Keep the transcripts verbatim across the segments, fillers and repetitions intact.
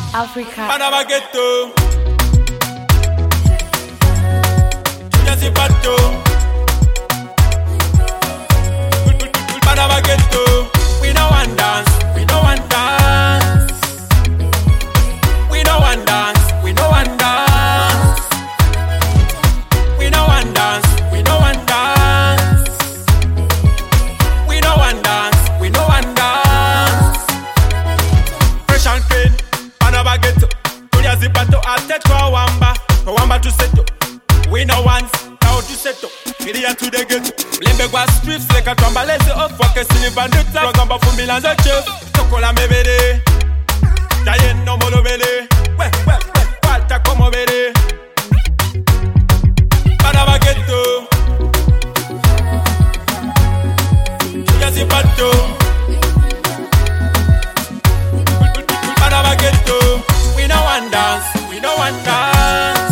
Africa. Panama ghetto. Jazzy Pato. Panama ghetto. We no one dance. We no one dance. We no one dance. We no one dance. We no one dance. We no one dance. We no one dance. We no one dance. Fresh and clean. Panama ghetto. Jazzy Pato. I take for wamba. For wamba to settle. We no once, now to settle. Ilia to the ghetto. Lembe kwa strips, leka twambaleze off. Wake siliva nduta, wagamba fumbi lanza chef. Chokola mebele, Jayen no molobele. We, we, we, wata komo bele. Panama ghetto. Jazzy Pato. Panama ghetto. We no one dance, we no one dance.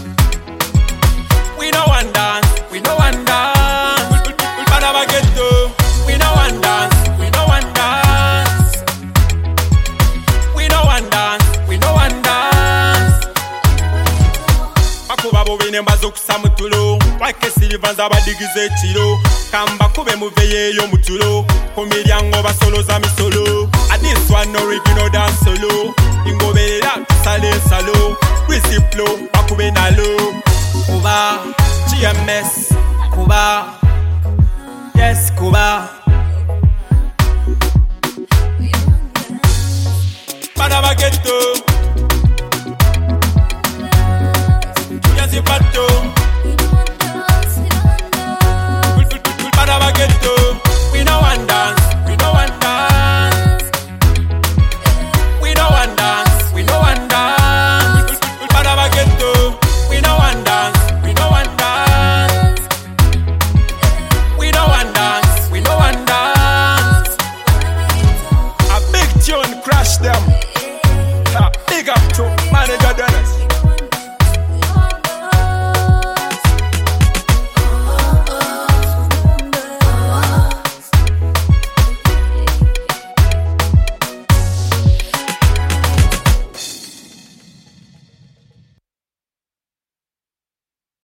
We no one dance, we no one dance. Panama ghetto. We no one dance, we no one dance. We no one dance, we no one dance. Makuba bobine mbazokusa mutulo. Wake silivanza badigize chilo. Kamba kube muveye yo mutulo. Komediango basolo za misolo. A this one original dance solo. Ingobela sale salo. Wisiplo makube nalo. Kuba, G M S, Kuba, yes, Kuba. Panama ghetto.